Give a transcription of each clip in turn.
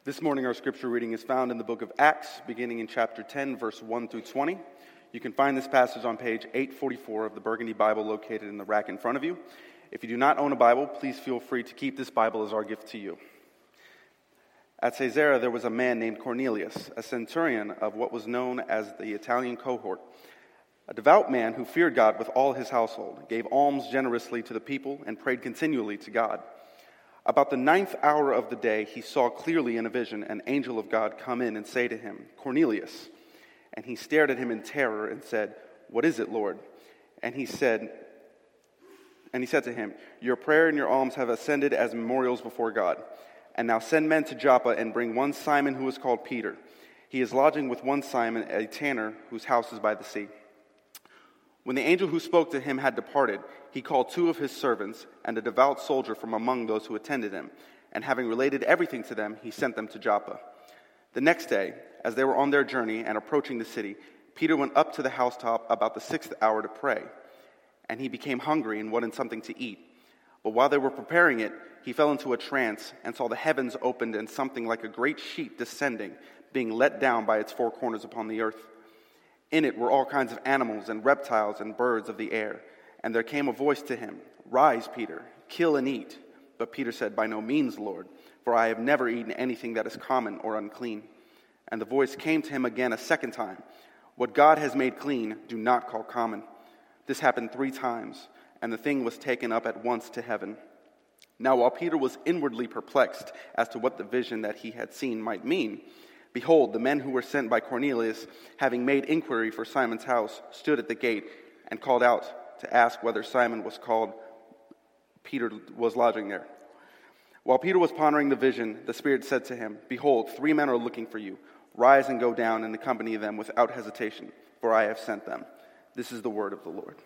This morning our scripture reading is found in the book of Acts, beginning in chapter 10, verse 1 through 20. You can find this passage on page 844 of the Burgundy Bible located in the rack in front of you. If you do not own a Bible, please feel free to keep this Bible as our gift to you. At Caesarea there was a man named Cornelius, a centurion of what was known as the Italian cohort, a devout man who feared God with all his household, gave alms generously to the people, and prayed continually to God. About the 9th hour of the day, he saw clearly in a vision an angel of God come in and say to him, "Cornelius." And he stared at him in terror and said, "What is it, Lord?" And he said to him, "Your prayer and your alms have ascended as memorials before God. And now send men to Joppa and bring one Simon who is called Peter. He is lodging with one Simon, a tanner, whose house is by the sea." When the angel who spoke to him had departed, he called 2 of his servants and a devout soldier from among those who attended him, and having related everything to them, he sent them to Joppa. The next day, as they were on their journey and approaching the city, Peter went up to the housetop about the 6th hour to pray, and he became hungry and wanted something to eat. But while they were preparing it, he fell into a trance and saw the heavens opened and something like a great sheet descending, being let down by its 4 corners upon the earth. In it were all kinds of animals and reptiles and birds of the air. And there came a voice to him, "Rise, Peter, kill and eat." But Peter said, "By no means, Lord, for I have never eaten anything that is common or unclean." And the voice came to him again a second time, "What God has made clean, do not call common." This happened 3 times, and the thing was taken up at once to heaven. Now while Peter was inwardly perplexed as to what the vision that he had seen might mean, behold, the men who were sent by Cornelius, having made inquiry for Simon's house, stood at the gate and called out to ask whether Simon was called Peter was lodging there. While Peter was pondering the vision, the Spirit said to him, "Behold, 3 men are looking for you. Rise and go down and accompany them without hesitation, for I have sent them." This is the word of the Lord.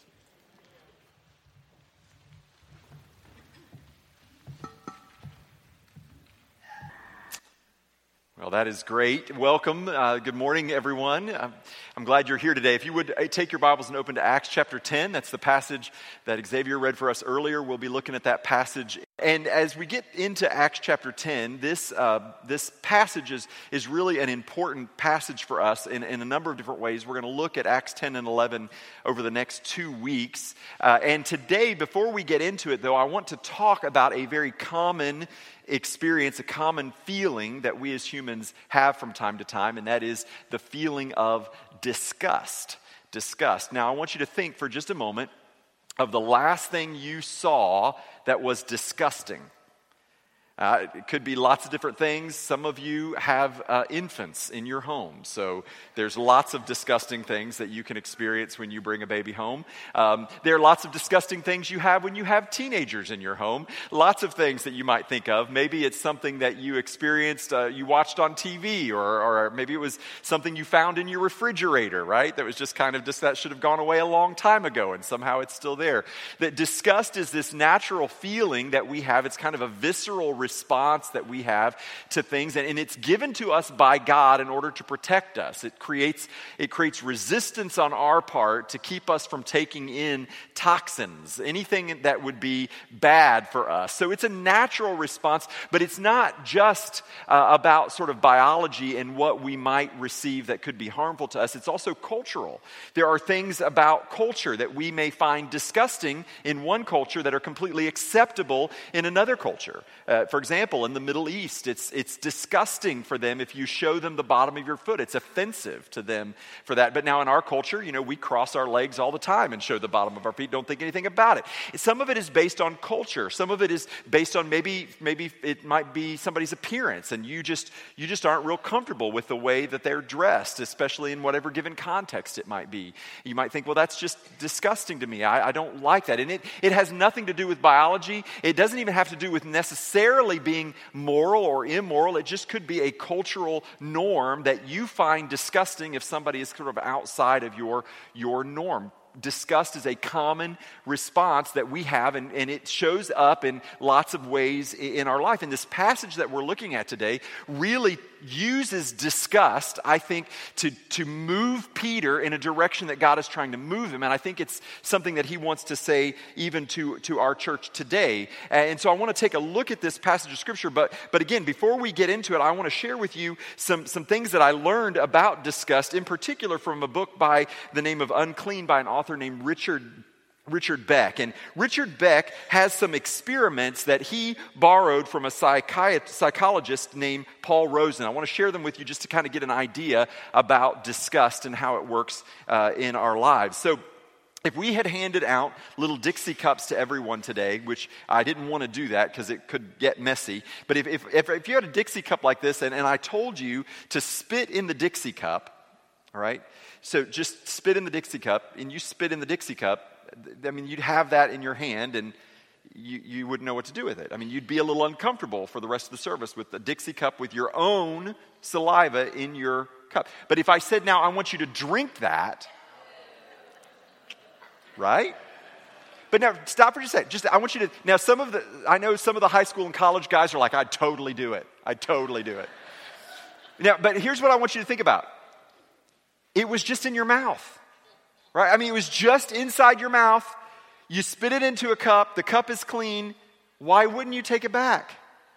Well, that is great. Welcome. Good morning, everyone. I'm glad you're here today. If you would take your Bibles and open to Acts chapter 10, that's the passage that Xavier read for us earlier. We'll be looking at that passage. And as we get into Acts chapter 10, this passage is really an important passage for us in a number of different ways. We're going to look at Acts 10 and 11 over the next 2 weeks. And today, before we get into it, though, I want to talk about a very common experience, a common feeling that we as humans have from time to time, and that is the feeling of disgust. Disgust. Now, I want you to think for just a moment of the last thing you saw that was disgusting. It could be lots of different things. Some of you have infants in your home, so there's lots of disgusting things that you can experience when you bring a baby home. There are lots of disgusting things you have when you have teenagers in your home. Lots of things that you might think of. Maybe it's something that you experienced, you watched on TV, or maybe it was something you found in your refrigerator, right? That was just kind of that should have gone away a long time ago, and somehow it's still there. That disgust is this natural feeling that we have. It's kind of a visceral response that we have to things, and it's given to us by God in order to protect us. It creates resistance on our part to keep us from taking in toxins, anything that would be bad for us. So it's a natural response, but it's not just about sort of biology and what we might receive that could be harmful to us. It's also cultural. There are things about culture that we may find disgusting in one culture that are completely acceptable in another culture. For example, in the Middle East, it's disgusting for them if you show them the bottom of your foot. It's offensive to them for that. But now in our culture, we cross our legs all the time and show the bottom of our feet, don't think anything about it. Some of it is based on culture. Some of it is based on maybe it might be somebody's appearance, and you just aren't real comfortable with the way that they're dressed, especially in whatever given context it might be. You might think, well, that's just disgusting to me. I don't like that. And it has nothing to do with biology. It doesn't even have to do with necessarily being moral or immoral. It just could be a cultural norm that you find disgusting if somebody is sort of outside of your norm. Disgust is a common response that we have, and it shows up in lots of ways in our life. And this passage that we're looking at today really uses disgust, I think, to move Peter in a direction that God is trying to move him. And I think it's something that he wants to say even to our church today. And so I want to take a look at this passage of Scripture. But again, before we get into it, I want to share with you some things that I learned about disgust, in particular from a book by the name of Unclean by an author named Richard Beck. And Richard Beck has some experiments that he borrowed from a psychologist named Paul Rosen. I want to share them with you just to kind of get an idea about disgust and how it works in our lives. So if we had handed out little Dixie cups to everyone today, which I didn't want to do that because it could get messy, but if you had a Dixie cup like this and I told you to spit in the Dixie cup, all right? So just spit in the Dixie cup, and you spit in the Dixie cup, I mean, you'd have that in your hand, and you wouldn't know what to do with it. I mean, you'd be a little uncomfortable for the rest of the service with the Dixie cup with your own saliva in your cup. But if I said, now, I want you to drink that, right? But now, stop for just a second. I want you to, now I know some of the high school and college guys are like, I'd totally do it. I'd totally do it. Now, but here's what I want you to think about. It was just in your mouth. Right? I mean, it was just inside your mouth. You spit it into a cup. The cup is clean. Why wouldn't you take it back?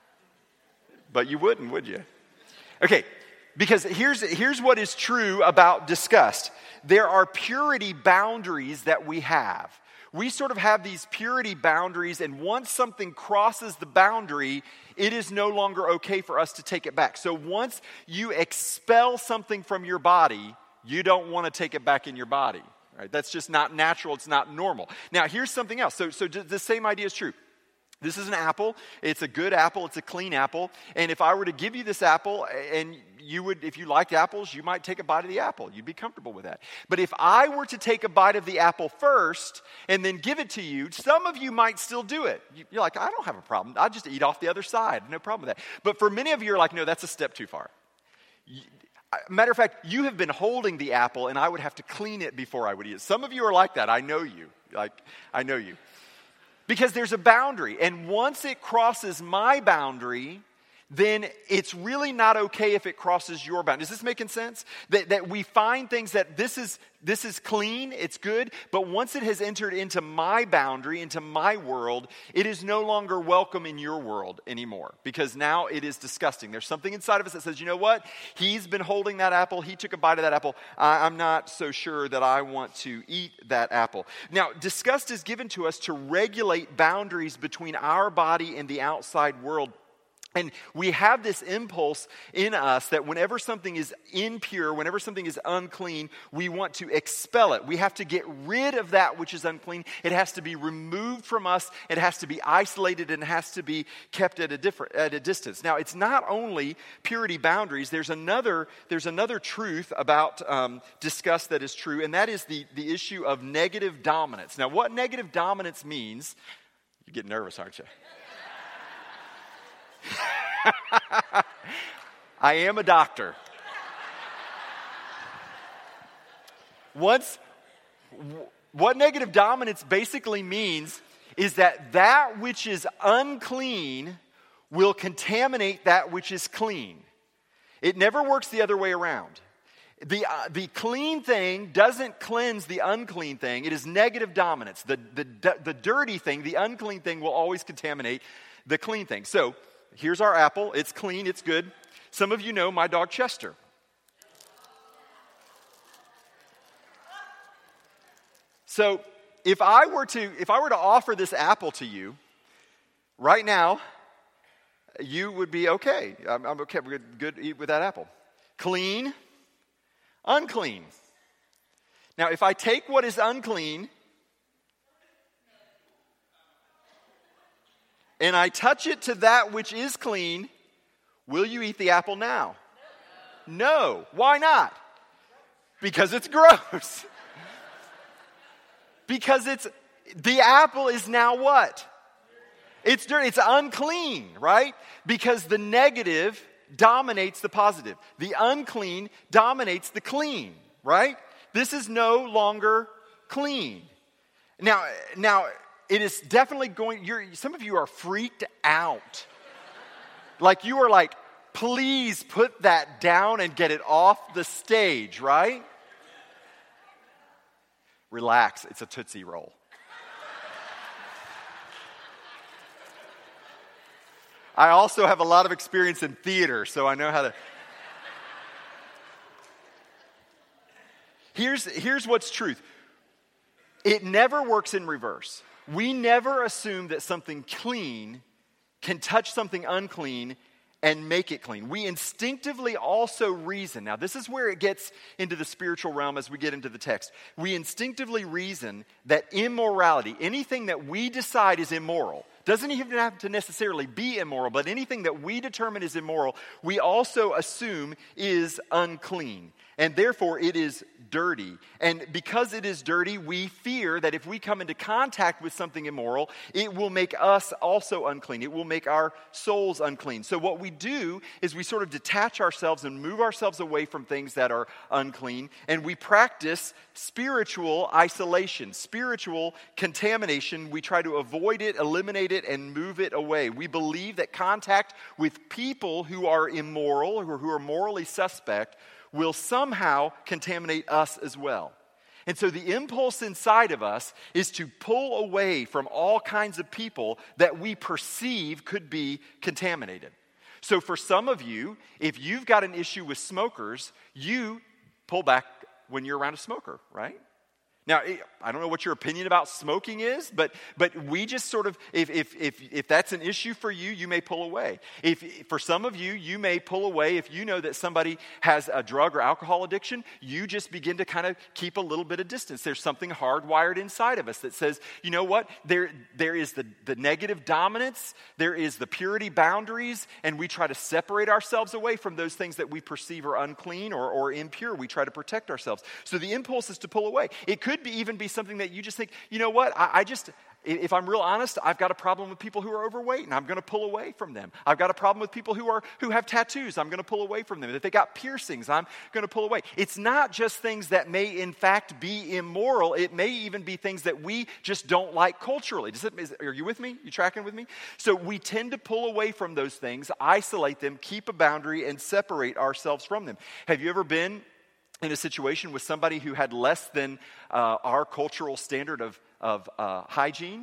But you wouldn't, would you? Okay, because here's what is true about disgust. There are purity boundaries that we have. We sort of have these purity boundaries, and once something crosses the boundary, it is no longer okay for us to take it back. So once you expel something from your body, you don't want to take it back in your body. Right? That's just not natural. It's not normal. Now, here's something else. So the same idea is true. This is an apple. It's a good apple. It's a clean apple. And if I were to give you this apple, and you would, if you liked apples, you might take a bite of the apple. You'd be comfortable with that. But if I were to take a bite of the apple first and then give it to you, some of you might still do it. You're like, I don't have a problem. I'll just eat off the other side. No problem with that. But for many of you, you're like, no, that's a step too far. Matter of fact, you have been holding the apple, and I would have to clean it before I would eat it. Some of you are like that. I know you. I know you. Because there's a boundary, and once it crosses my boundary, then it's really not okay if it crosses your boundary. Is this making sense? That we find things that this is clean, it's good, but once it has entered into my boundary, into my world, it is no longer welcome in your world anymore, because now it is disgusting. There's something inside of us that says, you know what? He's been holding that apple. He took a bite of that apple. I'm not so sure that I want to eat that apple. Now, disgust is given to us to regulate boundaries between our body and the outside world. And we have this impulse in us that whenever something is impure, whenever something is unclean, we want to expel it. We have to get rid of that which is unclean. It has to be removed from us. It has to be isolated and has to be kept at a distance. Now, it's not only purity boundaries. There's another truth about disgust that is true, and that is the issue of negative dominance. Now, what negative dominance means, you get nervous, aren't you? I am a doctor. What negative dominance basically means is that which is unclean will contaminate that which is clean. It never works the other way around. The clean thing doesn't cleanse the unclean thing. It is negative dominance. The dirty thing, the unclean thing, will always contaminate the clean thing. So, here's our apple. It's clean. It's good. Some of you know my dog Chester. So if I were to offer this apple to you right now, you would be okay. I'm okay. We're good to eat with that apple. Clean, unclean. Now, if I take what is unclean and I touch it to that which is clean, will you eat the apple now? No. Why not? Because it's gross. Because the apple is now what? It's dirty. It's unclean, right? Because the negative dominates the positive. The unclean dominates the clean, right? This is no longer clean. Now, it is definitely some of you are freaked out. Like you are like, please put that down and get it off the stage, right? Relax, it's a Tootsie Roll. I also have a lot of experience in theater, so I know how to... Here's what's truth. It never works in reverse. We never assume that something clean can touch something unclean and make it clean. We instinctively also reason. Now, this is where it gets into the spiritual realm as we get into the text. We instinctively reason that immorality, anything that we decide is immoral, doesn't even have to necessarily be immoral, but anything that we determine is immoral, we also assume is unclean. And therefore, it is dirty. And because it is dirty, we fear that if we come into contact with something immoral, it will make us also unclean. It will make our souls unclean. So what we do is we sort of detach ourselves and move ourselves away from things that are unclean, and we practice spiritual isolation, spiritual contamination. We try to avoid it, eliminate it, and move it away. We believe that contact with people who are immoral or who are morally suspect will somehow contaminate us as well. And so the impulse inside of us is to pull away from all kinds of people that we perceive could be contaminated. So for some of you, if you've got an issue with smokers, you pull back when you're around a smoker, right? Now, I don't know what your opinion about smoking is, but we just sort of, if that's an issue for you, you may pull away. If for some of you, you may pull away if you know that somebody has a drug or alcohol addiction, you just begin to kind of keep a little bit of distance. There's something hardwired inside of us that says, you know what, there is the negative dominance, there is the purity boundaries, and we try to separate ourselves away from those things that we perceive are unclean or impure. We try to protect ourselves. So the impulse is to pull away. It could even be something that you just think, you know what, if I'm real honest, I've got a problem with people who are overweight, and I'm going to pull away from them. I've got a problem with people who have tattoos. I'm going to pull away from them. If they got piercings, I'm going to pull away. It's not just things that may in fact be immoral. It may even be things that we just don't like culturally. Are you with me? You tracking with me? So we tend to pull away from those things, isolate them, keep a boundary, and separate ourselves from them. Have you ever been in a situation with somebody who had less than our cultural standard of hygiene?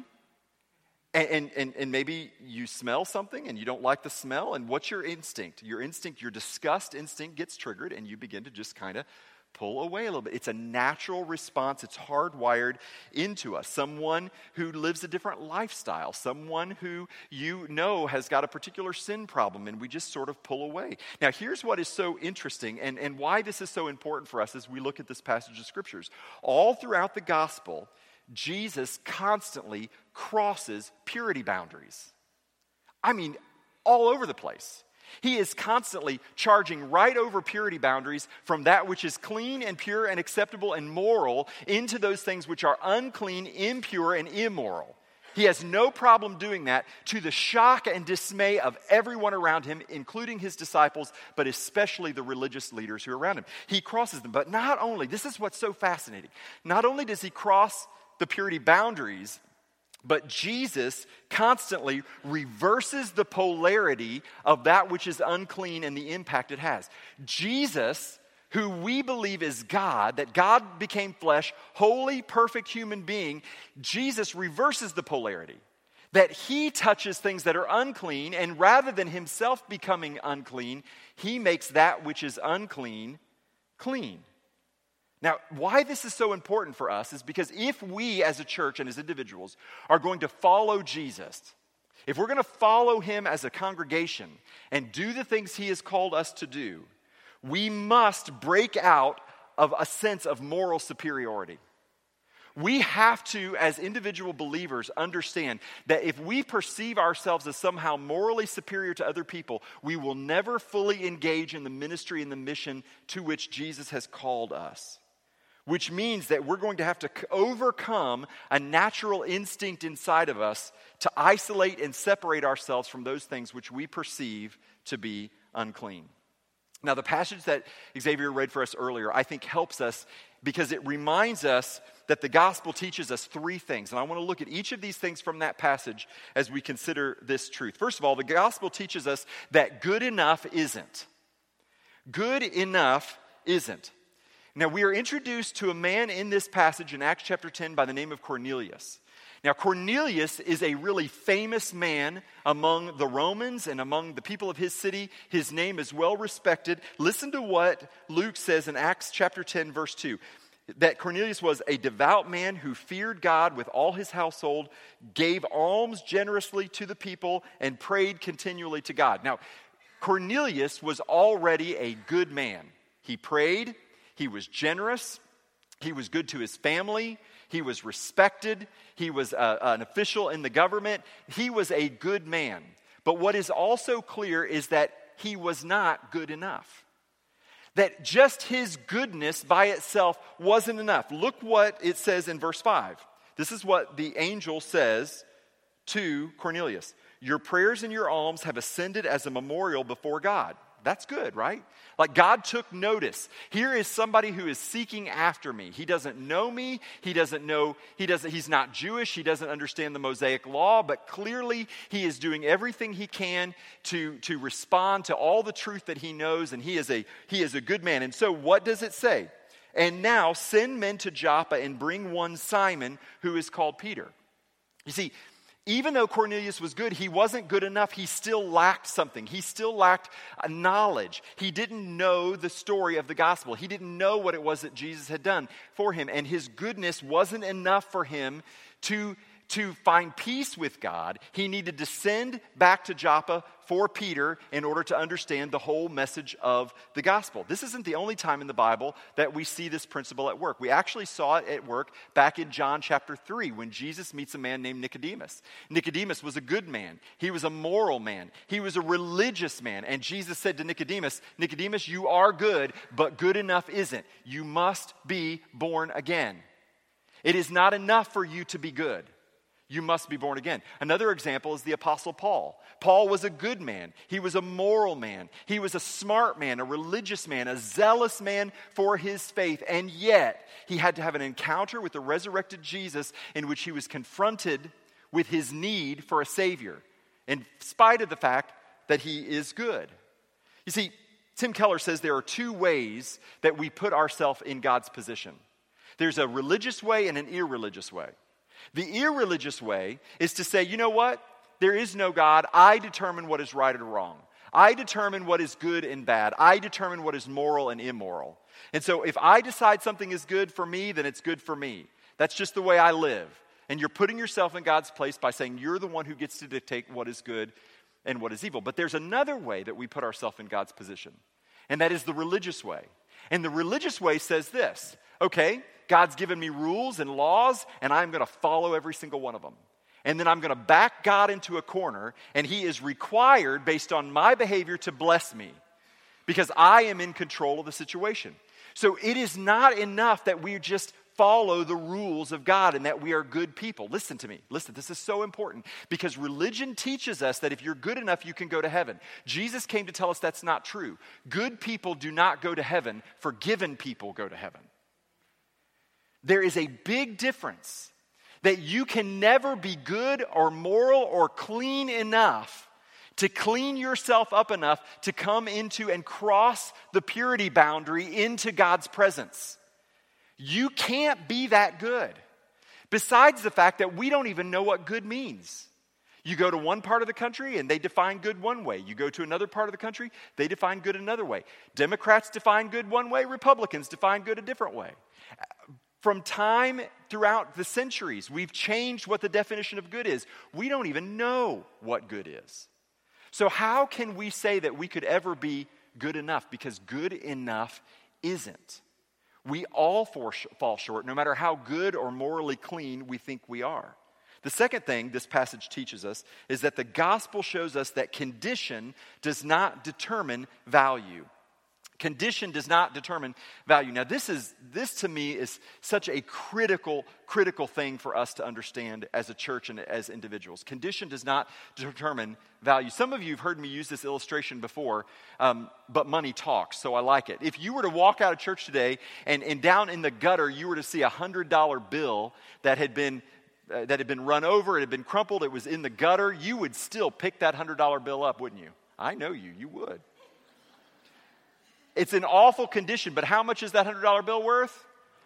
And maybe you smell something and you don't like the smell, and what's your instinct? Your disgust instinct gets triggered, and you begin to just kind of pull away a little bit. It's a natural response. It's hardwired into us. Someone who lives a different lifestyle, someone who you know has got a particular sin problem, and we just sort of pull away. Now, here's what is so interesting and why this is so important for us as we look at this passage of Scriptures. All throughout the gospel, Jesus constantly crosses purity boundaries. I mean, all over the place. He is constantly charging right over purity boundaries from that which is clean and pure and acceptable and moral into those things which are unclean, impure, and immoral. He has no problem doing that, to the shock and dismay of everyone around him, including his disciples, but especially the religious leaders who are around him. He crosses them. But not only, this is what's so fascinating, not only does he cross the purity boundaries, but Jesus constantly reverses the polarity of that which is unclean and the impact it has. Jesus, who we believe is God, that God became flesh, holy, perfect human being, Jesus reverses the polarity. That he touches things that are unclean, and rather than himself becoming unclean, he makes that which is unclean, clean. Now, why this is so important for us is because if we as a church and as individuals are going to follow Jesus, if we're going to follow him as a congregation and do the things he has called us to do, we must break out of a sense of moral superiority. We have to, as individual believers, understand that if we perceive ourselves as somehow morally superior to other people, we will never fully engage in the ministry and the mission to which Jesus has called us. Which means that we're going to have to overcome a natural instinct inside of us to isolate and separate ourselves from those things which we perceive to be unclean. Now, the passage that Xavier read for us earlier, I think helps us because it reminds us that the gospel teaches us three things. And I want to look at each of these things from that passage as we consider this truth. First of all, the gospel teaches us that good enough isn't. Good enough isn't. Now, we are introduced to a man in this passage in Acts chapter 10 by the name of Cornelius. Now, Cornelius is a really famous man among the Romans and among the people of his city. His name is well respected. Listen to what Luke says in Acts chapter 10, verse 2. That Cornelius was a devout man who feared God with all his household, gave alms generously to the people, and prayed continually to God. Now, Cornelius was already a good man. He prayed, he was generous, he was good to his family, he was respected, he was an official in the government. He was a good man. But what is also clear is that he was not good enough. That just his goodness by itself wasn't enough. Look what it says in verse 5. This is what the angel says to Cornelius. Your prayers and your alms have ascended as a memorial before God. That's good, right? Like God took notice. Here is somebody who is seeking after me. He doesn't know me. He's not Jewish. He doesn't understand the Mosaic law, but clearly he is doing everything he can to respond to all the truth that he knows, and he is a good man. And so what does it say? And now send men to Joppa and bring one Simon who is called Peter. You see, even though Cornelius was good, he wasn't good enough. He still lacked something. He still lacked knowledge. He didn't know the story of the gospel. He didn't know what it was that Jesus had done for him. And his goodness wasn't enough for him to find peace with God. He needed to send back to Joppa for Peter in order to understand the whole message of the gospel. This isn't the only time in the Bible that we see this principle at work. We actually saw it at work back in John chapter 3 when Jesus meets a man named Nicodemus. Nicodemus was a good man. He was a moral man. He was a religious man. And Jesus said to Nicodemus, Nicodemus, you are good, but good enough isn't. You must be born again. It is not enough for you to be good. You must be born again. Another example is the Apostle Paul. Paul was a good man. He was a moral man. He was a smart man, a religious man, a zealous man for his faith. And yet, he had to have an encounter with the resurrected Jesus in which he was confronted with his need for a Savior, in spite of the fact that he is good. You see, Tim Keller says there are two ways that we put ourselves in God's position. There's a religious way and an irreligious way. The irreligious way is to say, you know what? There is no God. I determine what is right or wrong. I determine what is good and bad. I determine what is moral and immoral. And so if I decide something is good for me, then it's good for me. That's just the way I live. And you're putting yourself in God's place by saying you're the one who gets to dictate what is good and what is evil. But there's another way that we put ourselves in God's position, and that is the religious way. And the religious way says this, okay, God's given me rules and laws, and I'm going to follow every single one of them. And then I'm going to back God into a corner, and he is required, based on my behavior, to bless me because I am in control of the situation. So it is not enough that we just follow the rules of God and that we are good people. Listen to me. Listen, this is so important because religion teaches us that if you're good enough, you can go to heaven. Jesus came to tell us that's not true. Good people do not go to heaven. Forgiven people go to heaven. There is a big difference that you can never be good or moral or clean enough to clean yourself up enough to come into and cross the purity boundary into God's presence. You can't be that good. Besides the fact that we don't even know what good means. You go to one part of the country and they define good one way. You go to another part of the country, they define good another way. Democrats define good one way, Republicans define good a different way. From time throughout the centuries, we've changed what the definition of good is. We don't even know what good is. So how can we say that we could ever be good enough? Because good enough isn't. We all fall short, no matter how good or morally clean we think we are. The second thing this passage teaches us is that the gospel shows us that condition does not determine value. Condition does not determine value. Now, this to me is such a critical thing for us to understand as a church and as individuals. Condition does not determine value. Some of you have heard me use this illustration before, but money talks, so I like it. If you were to walk out of church today and down in the gutter, you were to see a $100 bill that had been run over, it had been crumpled, it was in the gutter, you would still pick that $100 bill up, wouldn't you? I know you would. It's an awful condition, but how much is that $100 bill worth?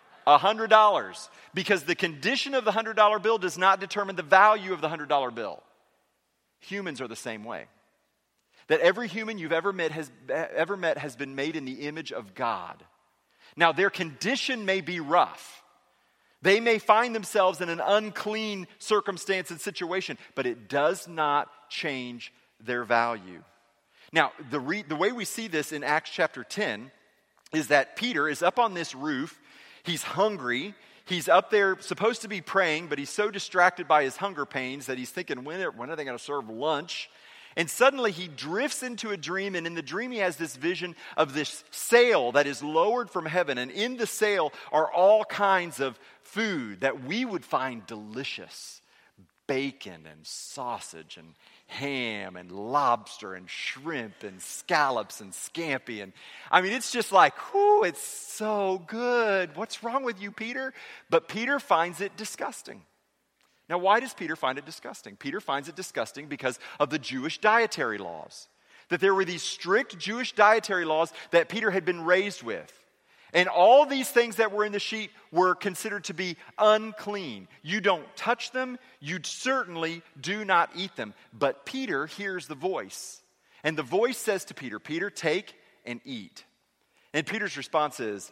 $100. Because the condition of the $100 bill does not determine the value of the $100 bill. Humans are the same way. That every human you've ever met has been made in the image of God. Now, their condition may be rough. They may find themselves in an unclean circumstance and situation, but it does not change their value. Now, the way we see this in Acts chapter 10 is that Peter is up on this roof. He's hungry. He's up there supposed to be praying, but he's so distracted by his hunger pains that he's thinking, when are they going to serve lunch? And suddenly he drifts into a dream, and in the dream he has this vision of this sail that is lowered from heaven. And in the sail are all kinds of food that we would find delicious. Bacon and sausage and ham and lobster and shrimp and scallops and scampi. And I mean, it's just like, whoo, it's so good. What's wrong with you, Peter? But Peter finds it disgusting. Now, why does Peter find it disgusting? Peter finds it disgusting because of the Jewish dietary laws. That there were these strict Jewish dietary laws that Peter had been raised with. And all these things that were in the sheet were considered to be unclean. You don't touch them. You certainly do not eat them. But Peter hears the voice. And the voice says to Peter, Peter, take and eat. And Peter's response is,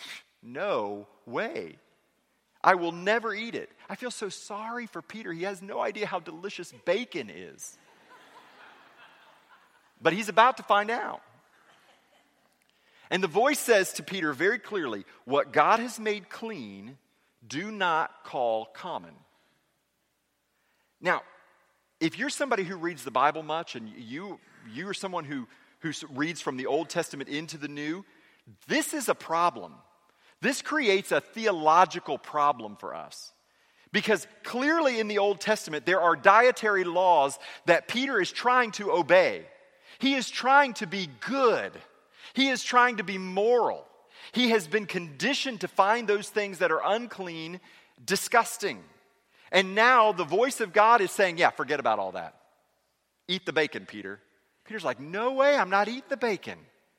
no way. I will never eat it. I feel so sorry for Peter. He has no idea how delicious bacon is. But he's about to find out. And the voice says to Peter very clearly, what God has made clean, do not call common. Now, if you're somebody who reads the Bible much, and you are someone who reads from the Old Testament into the New, this is a problem. This creates a theological problem for us. Because clearly in the Old Testament, there are dietary laws that Peter is trying to obey. He is trying to be good. He is trying to be moral. He has been conditioned to find those things that are unclean disgusting. And now the voice of God is saying, yeah, forget about all that. Eat the bacon, Peter. Peter's like, no way, I'm not eating the bacon.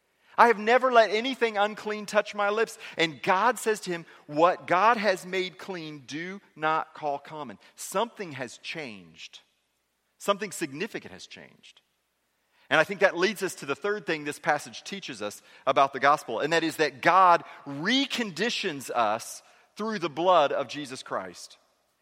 I have never let anything unclean touch my lips. And God says to him, what God has made clean, do not call common. Something has changed. Something significant has changed. And I think that leads us to the third thing this passage teaches us about the gospel, and that is that God reconditions us through the blood of Jesus Christ.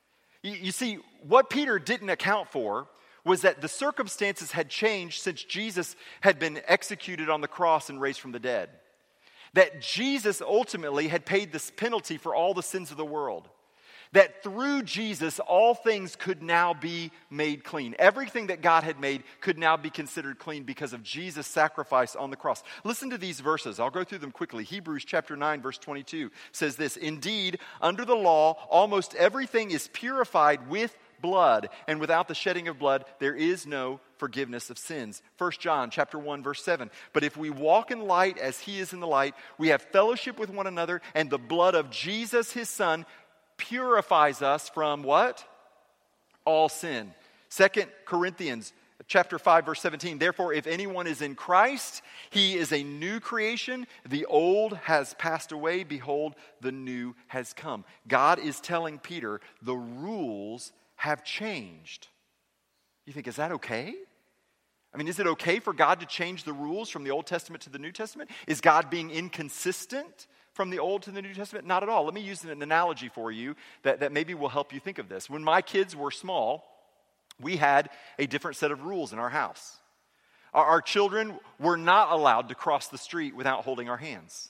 You see, what Peter didn't account for was that the circumstances had changed since Jesus had been executed on the cross and raised from the dead. That Jesus ultimately had paid this penalty for all the sins of the world. That through Jesus, all things could now be made clean. Everything that God had made could now be considered clean because of Jesus' sacrifice on the cross. Listen to these verses. I'll go through them quickly. Hebrews chapter 9, verse 22 says this, indeed, under the law, almost everything is purified with blood, and without the shedding of blood, there is no forgiveness of sins. 1 John chapter 1, verse 7. But if we walk in light as he is in the light, we have fellowship with one another, and the blood of Jesus, his son, purifies us from what? All sin. 2 Corinthians chapter 5, verse 17. Therefore, if anyone is in Christ, he is a new creation. The old has passed away. Behold, the new has come. God is telling Peter the rules have changed. You think, is that okay? I mean, is it okay for God to change the rules from the Old Testament to the New Testament? Is God being inconsistent from the Old to the New Testament? Not at all. Let me use an analogy for you that maybe will help you think of this. When my kids were small, we had a different set of rules in our house. Our children were not allowed to cross the street without holding our hands.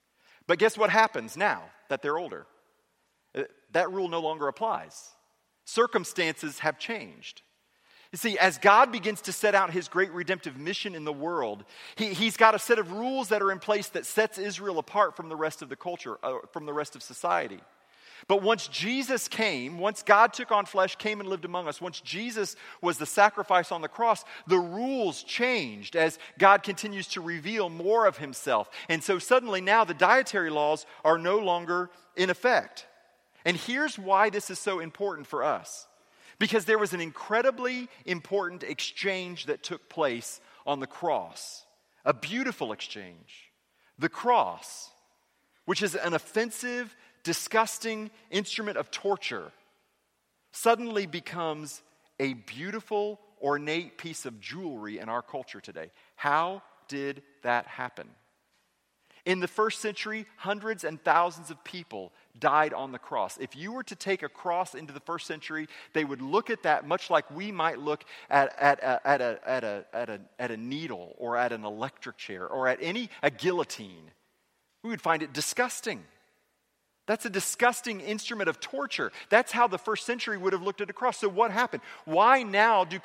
But guess what happens now that they're older? That rule no longer applies. Circumstances have changed. You see, as God begins to set out his great redemptive mission in the world, he's got a set of rules that are in place that sets Israel apart from the rest of the culture, from the rest of society. But once Jesus came, once God took on flesh, came and lived among us, once Jesus was the sacrifice on the cross, the rules changed as God continues to reveal more of himself. And so suddenly now the dietary laws are no longer in effect. And here's why this is so important for us. Because there was an incredibly important exchange that took place on the cross. A beautiful exchange. The cross, which is an offensive, disgusting instrument of torture, suddenly becomes a beautiful, ornate piece of jewelry in our culture today. How did that happen? In the first century, hundreds and thousands of people died on the cross. If you were to take a cross into the first century, they would look at that much like we might look at a needle or at an electric chair or at a guillotine. We would find it disgusting. That's a disgusting instrument of torture. That's how the first century would have looked at a cross. So what happened? Why now do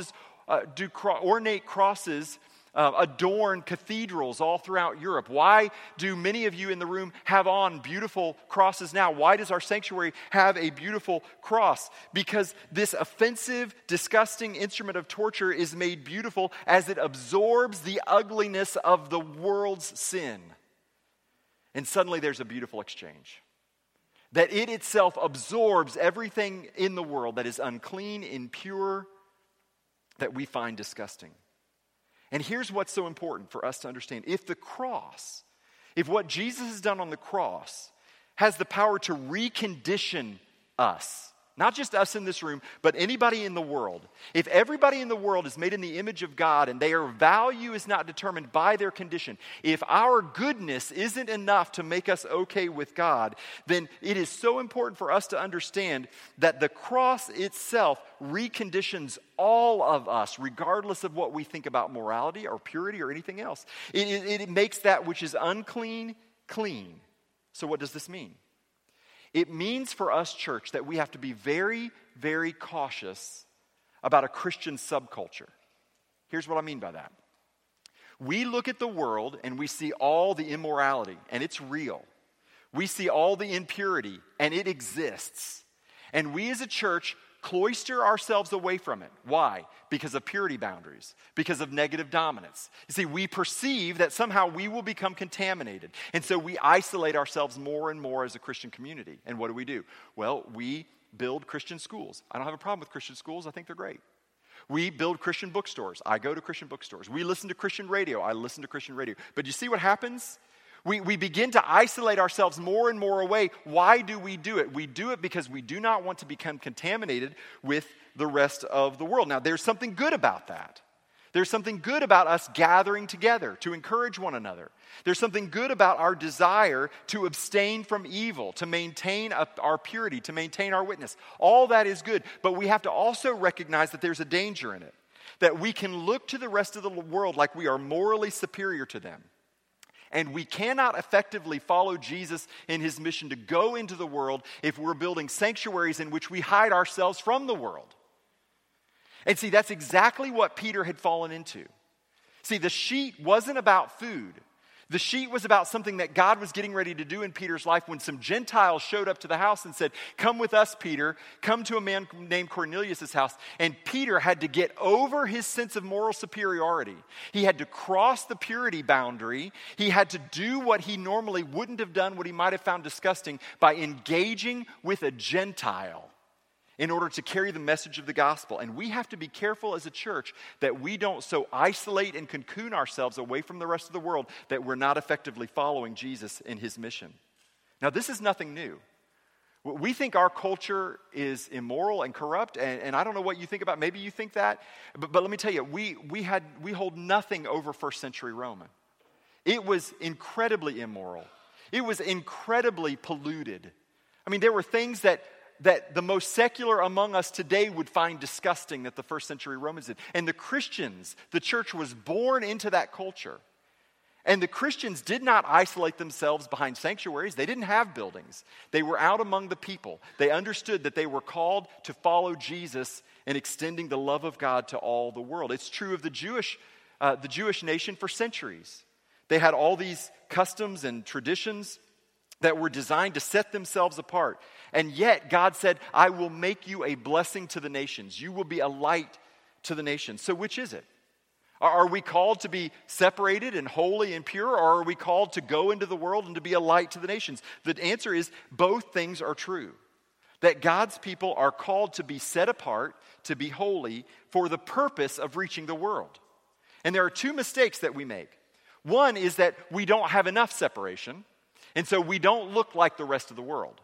ornate crosses adorn cathedrals all throughout Europe? Why do many of you in the room have on beautiful crosses now? Why does our sanctuary have a beautiful cross? Because this offensive, disgusting instrument of torture is made beautiful as it absorbs the ugliness of the world's sin. And suddenly there's a beautiful exchange. That it itself absorbs everything in the world that is unclean, impure, that we find disgusting. And here's what's so important for us to understand. If what Jesus has done on the cross has the power to recondition us, not just us in this room, but anybody in the world. If everybody in the world is made in the image of God and their value is not determined by their condition, if our goodness isn't enough to make us okay with God, then it is so important for us to understand that the cross itself reconditions all of us, regardless of what we think about morality or purity or anything else. It makes that which is unclean, clean. So what does this mean? It means for us, church, that we have to be very, very cautious about a Christian subculture. Here's what I mean by that. We look at the world and we see all the immorality, and it's real. We see all the impurity, and it exists. And we as a church cloister ourselves away from it. Why? Because of purity boundaries, because of negative dominance. You see, we perceive that somehow we will become contaminated. And so we isolate ourselves more and more as a Christian community. And what do? Well, we build Christian schools. I don't have a problem with Christian schools. I think they're great. We build Christian bookstores. I go to Christian bookstores. We listen to Christian radio. I listen to Christian radio. But you see what happens? We begin to isolate ourselves more and more away. Why do we do it? We do it because we do not want to become contaminated with the rest of the world. Now, there's something good about that. There's something good about us gathering together to encourage one another. There's something good about our desire to abstain from evil, to maintain our purity, to maintain our witness. All that is good, but we have to also recognize that there's a danger in it. That we can look to the rest of the world like we are morally superior to them. And we cannot effectively follow Jesus in his mission to go into the world if we're building sanctuaries in which we hide ourselves from the world. And see, that's exactly what Peter had fallen into. See, the sheet wasn't about food. The sheet was about something that God was getting ready to do in Peter's life when some Gentiles showed up to the house and said, "Come with us, Peter. Come to a man named Cornelius' house." And Peter had to get over his sense of moral superiority. He had to cross the purity boundary. He had to do what he normally wouldn't have done, what he might have found disgusting, by engaging with a Gentile in order to carry the message of the gospel. And we have to be careful as a church that we don't so isolate and cocoon ourselves away from the rest of the world that we're not effectively following Jesus in his mission. Now, this is nothing new. We think our culture is immoral and corrupt, and I don't know what you think about. Maybe you think that, but let me tell you, we hold nothing over first century Roman. It was incredibly immoral. It was incredibly polluted. I mean, there were things that the most secular among us today would find disgusting that the first century Romans did. And the Christians, the church was born into that culture. And the Christians did not isolate themselves behind sanctuaries. They didn't have buildings. They were out among the people. They understood that they were called to follow Jesus in extending the love of God to all the world. It's true of the Jewish nation for centuries. They had all these customs and traditions that were designed to set themselves apart. And yet God said, I will make you a blessing to the nations. You will be a light to the nations. So which is it? Are we called to be separated and holy and pure, or are we called to go into the world and to be a light to the nations? The answer is both things are true. That God's people are called to be set apart, to be holy, for the purpose of reaching the world. And there are two mistakes that we make. One is that we don't have enough separation, and so we don't look like the rest of the world.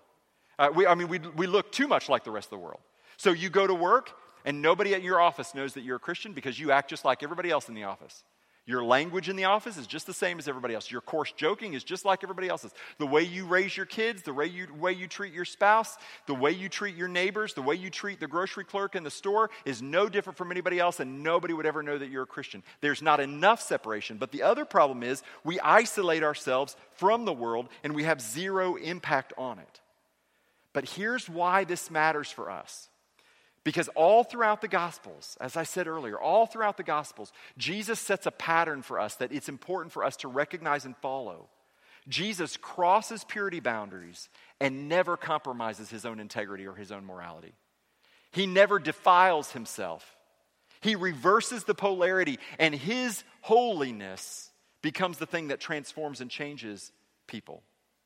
We look too much like the rest of the world. So you go to work, and nobody at your office knows that you're a Christian because you act just like everybody else in the office. Your language in the office is just the same as everybody else. Your coarse joking is just like everybody else's. The way you raise your kids, the way you treat your spouse, the way you treat your neighbors, the way you treat the grocery clerk in the store is no different from anybody else, and nobody would ever know that you're a Christian. There's not enough separation. But the other problem is we isolate ourselves from the world, and we have zero impact on it. But here's why this matters for us. Because all throughout the Gospels, as I said earlier, all throughout the Gospels, Jesus sets a pattern for us that it's important for us to recognize and follow. Jesus crosses purity boundaries and never compromises his own integrity or his own morality. He never defiles himself. He reverses the polarity, and his holiness becomes the thing that transforms and changes people.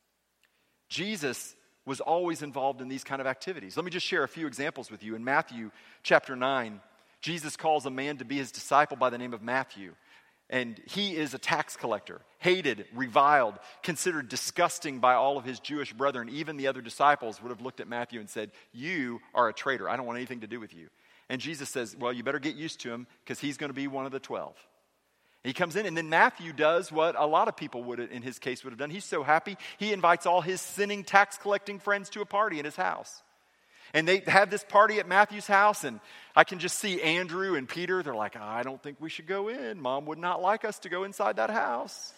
Jesus was always involved in these kind of activities. Let me just share a few examples with you. In Matthew chapter 9, Jesus calls a man to be his disciple by the name of Matthew. And he is a tax collector, hated, reviled, considered disgusting by all of his Jewish brethren. Even the other disciples would have looked at Matthew and said, you are a traitor. I don't want anything to do with you. And Jesus says, well, you better get used to him because he's going to be one of the 12. He comes in, and then Matthew does what a lot of people would, in his case, would have done. He's so happy, he invites all his sinning, tax-collecting friends to a party in his house. And they have this party at Matthew's house, and I can just see Andrew and Peter. They're like, I don't think we should go in. Mom would not like us to go inside that house.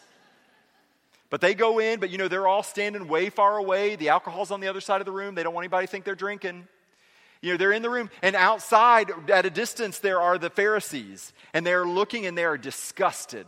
But they go in, but they're all standing way far away. The alcohol's on the other side of the room. They don't want anybody to think they're drinking. They're in the room, and outside, at a distance, there are the Pharisees, and they're looking, and they are disgusted.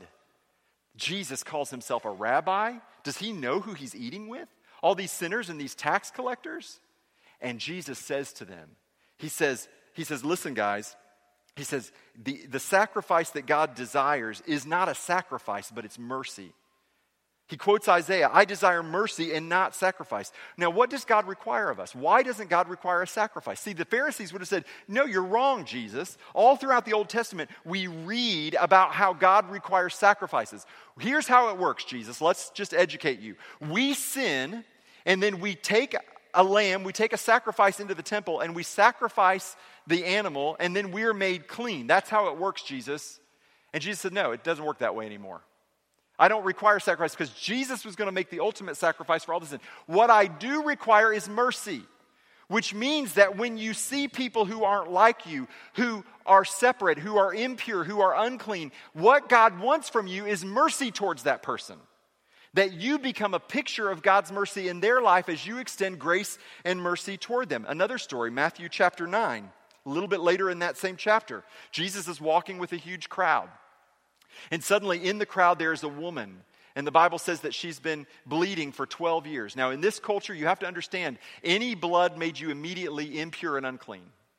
Jesus calls himself a rabbi. Does he know who he's eating with? All these sinners and these tax collectors? And Jesus says to them, he says, listen, guys, he says, the sacrifice that God desires is not a sacrifice, but it's mercy. He quotes Isaiah, I desire mercy and not sacrifice. Now, what does God require of us? Why doesn't God require a sacrifice? See, the Pharisees would have said, no, you're wrong, Jesus. All throughout the Old Testament, we read about how God requires sacrifices. Here's how it works, Jesus. Let's just educate you. We sin, and then we take a lamb, we take a sacrifice into the temple, and we sacrifice the animal, and then we're made clean. That's how it works, Jesus. And Jesus said, no, it doesn't work that way anymore. I don't require sacrifice because Jesus was going to make the ultimate sacrifice for all the sin. What I do require is mercy, which means that when you see people who aren't like you, who are separate, who are impure, who are unclean, what God wants from you is mercy towards that person. That you become a picture of God's mercy in their life as you extend grace and mercy toward them. Another story, Matthew chapter 9, a little bit later in that same chapter. Jesus is walking with a huge crowd. And suddenly in the crowd there is a woman, and the Bible says that she's been bleeding for 12 years. Now in this culture you have to understand, any blood made you immediately impure and unclean.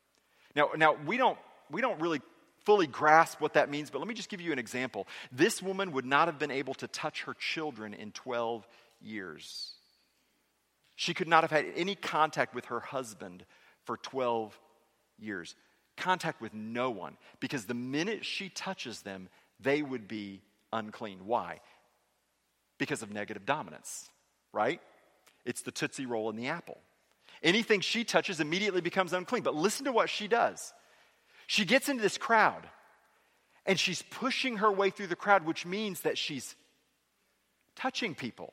Now we don't really fully grasp what that means, but let me just give you an example. This woman would not have been able to touch her children in 12 years. She could not have had any contact with her husband for 12 years. Contact with no one, because the minute she touches them, they would be unclean. Why? Because of negative dominance, right? It's the Tootsie Roll in the apple. Anything she touches immediately becomes unclean. But listen to what she does. She gets into this crowd, and she's pushing her way through the crowd, which means that she's touching people.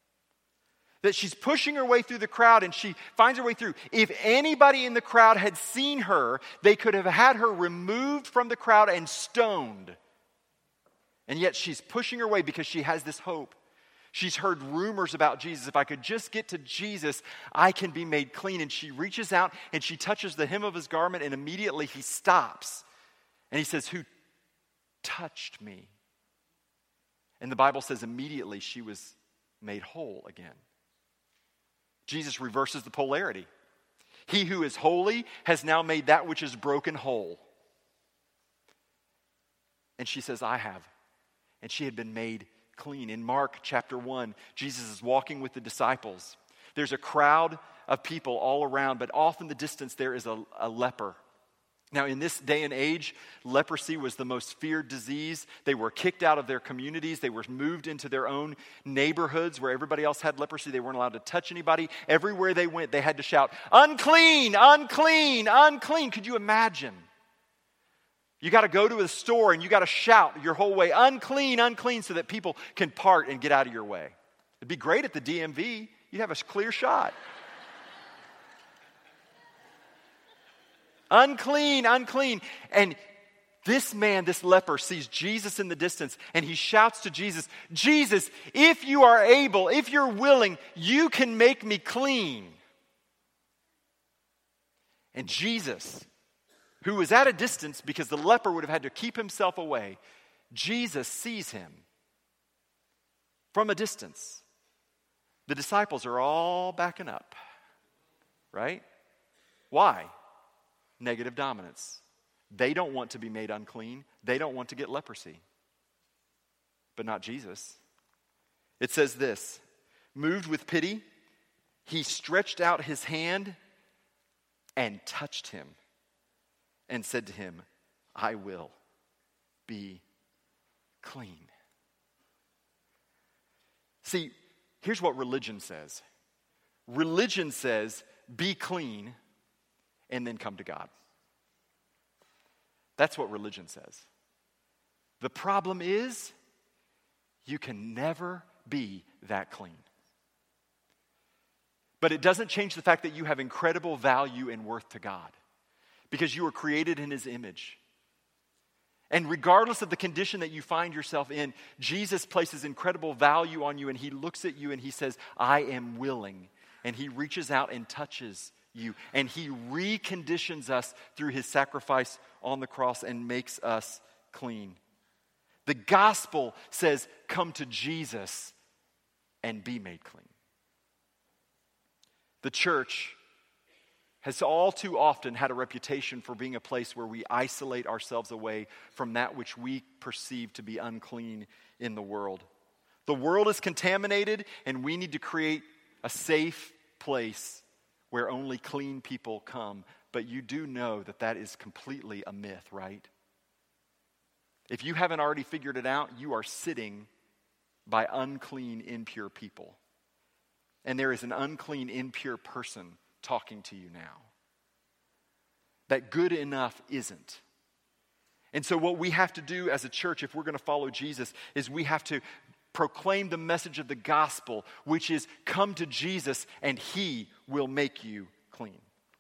That she's pushing her way through the crowd, and she finds her way through. If anybody in the crowd had seen her, they could have had her removed from the crowd and stoned. And yet she's pushing her way because she has this hope. She's heard rumors about Jesus. If I could just get to Jesus, I can be made clean. And she reaches out and she touches the hem of his garment, and immediately he stops. And he says, "Who touched me?" And the Bible says immediately she was made whole again. Jesus reverses the polarity. He who is holy has now made that which is broken whole. And she says, "I have." And she had been made clean. In Mark chapter 1, Jesus is walking with the disciples. There's a crowd of people all around, but off in the distance there is a leper. Now, in this day and age, leprosy was the most feared disease. They were kicked out of their communities. They were moved into their own neighborhoods where everybody else had leprosy. They weren't allowed to touch anybody. Everywhere they went, they had to shout, "Unclean, unclean, unclean." Could you imagine? You got to go to a store and you got to shout your whole way, "Unclean, unclean," so that people can part and get out of your way. It'd be great at the DMV. You'd have a clear shot. Unclean, unclean. And this man, this leper, sees Jesus in the distance, and he shouts to Jesus, "Jesus, if you are able, if you're willing, you can make me clean." And Jesus, who was at a distance because the leper would have had to keep himself away, Jesus sees him from a distance. The disciples are all backing up, right? Why? Negative dominance. They don't want to be made unclean. They don't want to get leprosy. But not Jesus. It says this, "Moved with pity, he stretched out his hand and touched him and said to him, 'I will be clean.'" See, here's what religion says. Religion says, be clean and then come to God. That's what religion says. The problem is, you can never be that clean. But it doesn't change the fact that you have incredible value and worth to God, because you were created in his image. And regardless of the condition that you find yourself in, Jesus places incredible value on you, and he looks at you and he says, "I am willing." And he reaches out and touches you. And he reconditions us through his sacrifice on the cross and makes us clean. The gospel says, come to Jesus and be made clean. The church has all too often had a reputation for being a place where we isolate ourselves away from that which we perceive to be unclean in the world. The world is contaminated, and we need to create a safe place where only clean people come. But you do know that that is completely a myth, right? If you haven't already figured it out, you are sitting by unclean, impure people. And there is an unclean, impure person talking to you now. That good enough isn't. And so what we have to do as a church, if we're going to follow Jesus, is we have to proclaim the message of the gospel, which is come to Jesus and he will make you clean.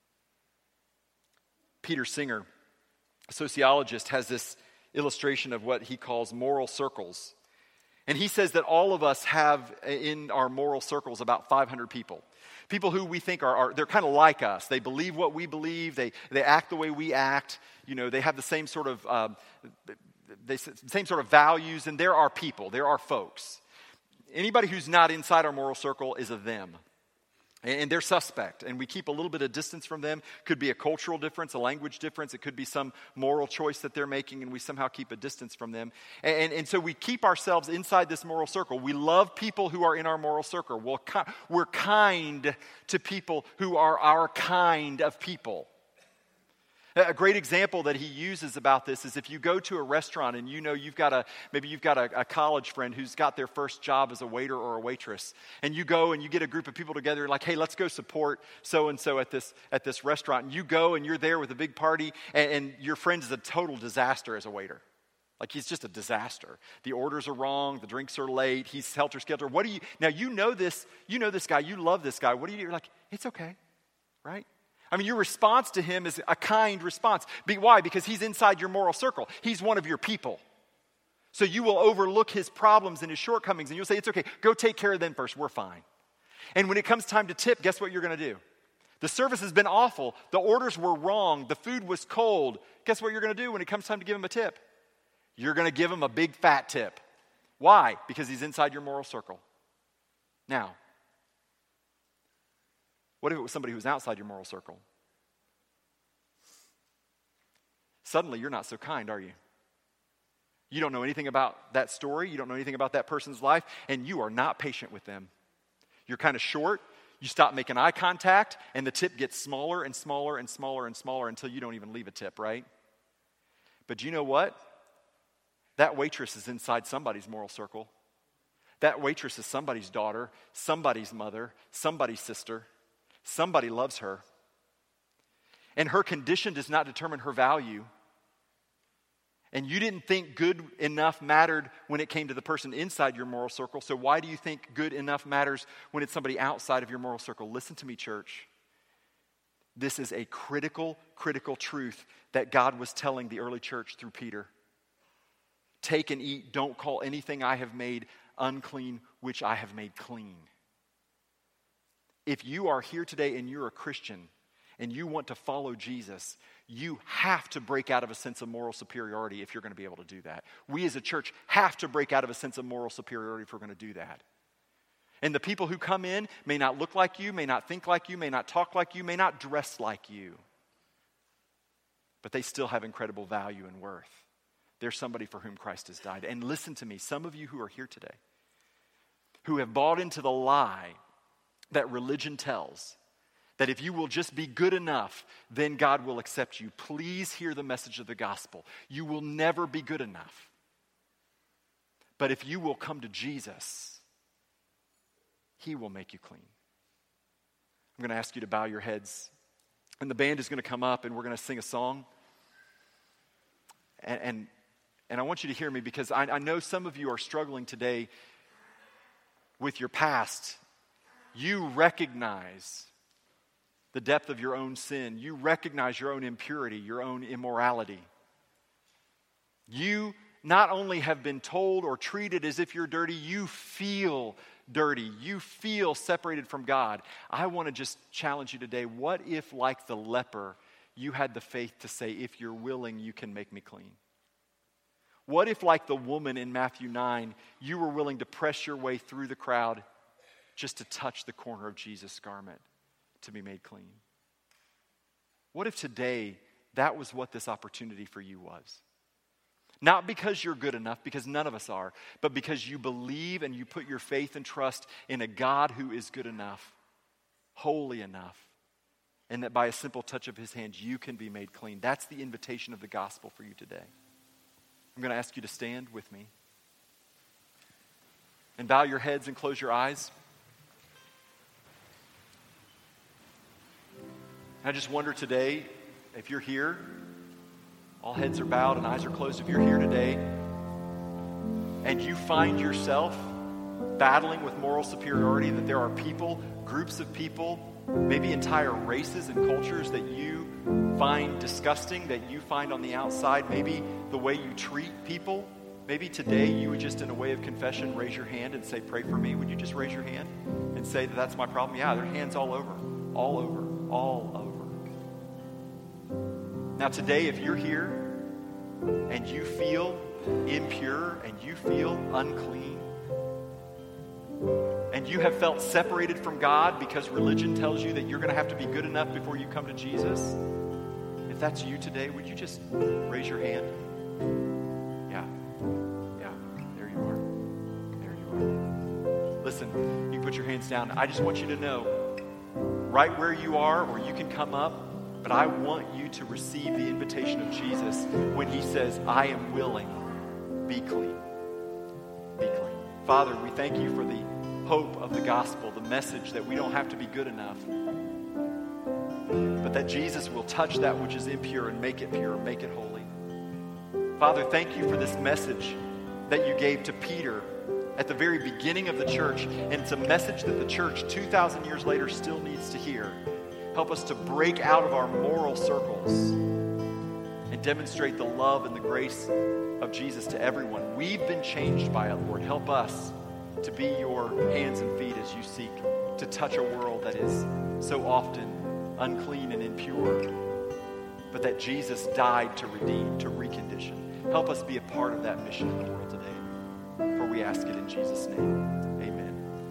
Peter Singer, a sociologist, has this illustration of what he calls moral circles. And he says that all of us have in our moral circles about 500 people. People who we think they're kind of like us. They believe what we believe. They act the way we act. You know, they have the same sort of values, and there are people, there are folks. Anybody who's not inside our moral circle is a them. And they're suspect, and we keep a little bit of distance from them. Could be a cultural difference, a language difference. It could be some moral choice that they're making, and we somehow keep a distance from them. And so we keep ourselves inside this moral circle. We love people who are in our moral circle. We're kind to people who are our kind of people. A great example that he uses about this is if you go to a restaurant and you know maybe you've got a college friend who's got their first job as a waiter or a waitress, and you go and you get a group of people together like, hey, let's go support so-and-so at this restaurant. And you go and you're there with a big party, and your friend is a total disaster as a waiter. Like, he's just a disaster. The orders are wrong, the drinks are late, he's helter-skelter. Now you know this guy, you love this guy. What do you do? You're like, it's okay, right? I mean, your response to him is a kind response. Why? Because he's inside your moral circle. He's one of your people. So you will overlook his problems and his shortcomings, and you'll say, it's okay, go take care of them first, we're fine. And when it comes time to tip, guess what you're going to do? The service has been awful, the orders were wrong, the food was cold. Guess what you're going to do when it comes time to give him a tip? You're going to give him a big fat tip. Why? Because he's inside your moral circle. Now, what if it was somebody who was outside your moral circle? Suddenly, you're not so kind, are you? You don't know anything about that story. You don't know anything about that person's life, and you are not patient with them. You're kind of short. You stop making eye contact, and the tip gets smaller and smaller and smaller and smaller until you don't even leave a tip, right? But you know what? That waitress is inside somebody's moral circle. That waitress is somebody's daughter, somebody's mother, somebody's sister. Somebody loves her. And her condition does not determine her value. And you didn't think good enough mattered when it came to the person inside your moral circle. So why do you think good enough matters when it's somebody outside of your moral circle? Listen to me, church. This is a critical, critical truth that God was telling the early church through Peter. Take and eat, don't call anything I have made unclean, which I have made clean. If you are here today and you're a Christian and you want to follow Jesus, you have to break out of a sense of moral superiority if you're going to be able to do that. We as a church have to break out of a sense of moral superiority if we're going to do that. And the people who come in may not look like you, may not think like you, may not talk like you, may not dress like you. But they still have incredible value and worth. They're somebody for whom Christ has died. And listen to me, some of you who are here today, who have bought into the lie that religion tells, that if you will just be good enough, then God will accept you. Please hear the message of the gospel. You will never be good enough. But if you will come to Jesus, he will make you clean. I'm going to ask you to bow your heads. And the band is going to come up and we're going to sing a song. And I want you to hear me because I know some of you are struggling today with your past. You recognize the depth of your own sin. You recognize your own impurity, your own immorality. You not only have been told or treated as if you're dirty, you feel dirty. You feel separated from God. I want to just challenge you today. What if, like the leper, you had the faith to say, if you're willing, you can make me clean? What if, like the woman in Matthew 9, you were willing to press your way through the crowd just to touch the corner of Jesus' garment to be made clean? What if today that was what this opportunity for you was? Not because you're good enough, because none of us are, but because you believe and you put your faith and trust in a God who is good enough, holy enough, and that by a simple touch of his hand, you can be made clean. That's the invitation of the gospel for you today. I'm going to ask you to stand with me and bow your heads and close your eyes. I just wonder today, if you're here, all heads are bowed and eyes are closed. If you're here today and you find yourself battling with moral superiority, that there are people, groups of people, maybe entire races and cultures that you find disgusting, that you find on the outside, maybe the way you treat people, maybe today you would just, in a way of confession, raise your hand and say, pray for me. Would you just raise your hand and say that that's my problem? Yeah, there are hands all over, all over, all over. Now today, if you're here and you feel impure and you feel unclean, and you have felt separated from God because religion tells you that you're going to have to be good enough before you come to Jesus, if that's you today, would you just raise your hand? Yeah, there you are. Listen, you can put your hands down. I just want you to know, right where you are, or you can come up, but I want you to receive the invitation of Jesus when he says, I am willing, be clean. Be clean. Father, we thank you for the hope of the gospel, the message that we don't have to be good enough, but that Jesus will touch that which is impure and make it pure, make it holy. Father, thank you for this message that you gave to Peter at the very beginning of the church, and it's a message that the church 2,000 years later still needs to hear. Help us to break out of our moral circles and and demonstrate the love and the grace of Jesus to everyone. We've been changed by it, Lord. Help us to be your hands and feet as you seek to touch a world that is so often unclean and impure, but that Jesus died to redeem, to recondition. Help us be a part of that mission in the world today. For we ask it in Jesus' name.